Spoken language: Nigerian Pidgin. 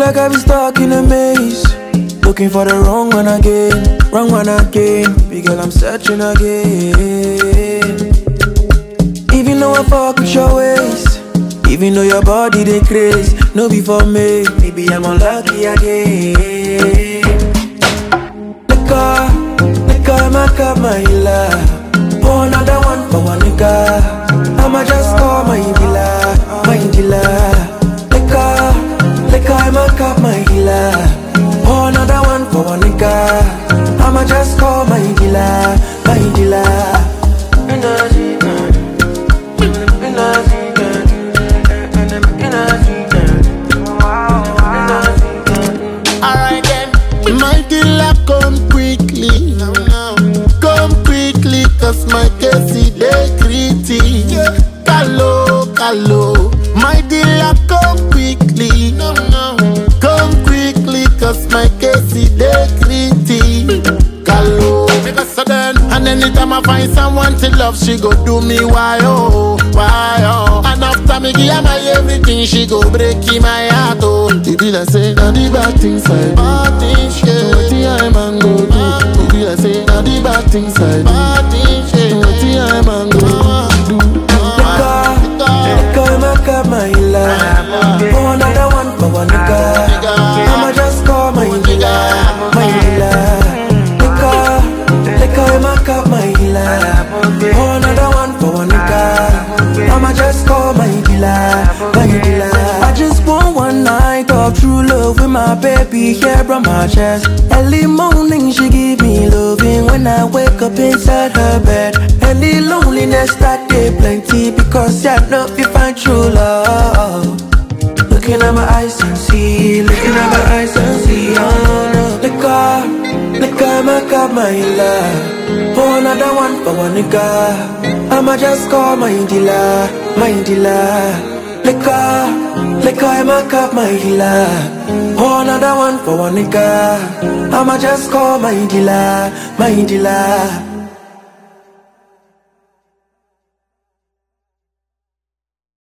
like I be stuck in a maze, looking for the wrong one again, wrong one again. Big girl, I'm searching again. Even though I fuck with your ways, even though your body they craze, no be for me, maybe I'm unlucky again. Nigga, my cup, my love. Pour another one for one nigga. I'ma just call my dealer, my dealer. Nigga, my cup, my healer. Pour another one for one nigga. I'ma just call my dealer, my dealer. Alright then, my dealer come quickly. Come quickly, cause my case is gritty. Hello, hello. My dealer come quickly. Come quickly, cause my case is gritty. Hello. Because then, and anytime I find someone to love, she go do me why oh, why oh. And after me give her my everything, she go break in my heart oh. It be like say, now the bad things I do, bad things, yeah. What the I man go do? It be like say, now the bad things I do, bad things, yeah. What the I man go do? Nigga, my cup, my love. Pour another one for one nigga. I'ma just call my dealer, my dealer. Nigga, my cup, my love. Pour another one for one nigga. I'ma just call my dealer, my dealer. I just want one night of true love with my baby here on my chest. Early morning she give me loving when I wake up inside her bed. And the loneliness that day plenty because I know if you find true love. Looking at my eyes and see, looking at my eyes and see, oh no. Nigga, my cup, my love. Pour another one for one nigga. I'ma just call my dealer, my dealer. Nigga, my cup, my dealer. Pour another one for one nigga. I'ma just call my dealer, my dealer.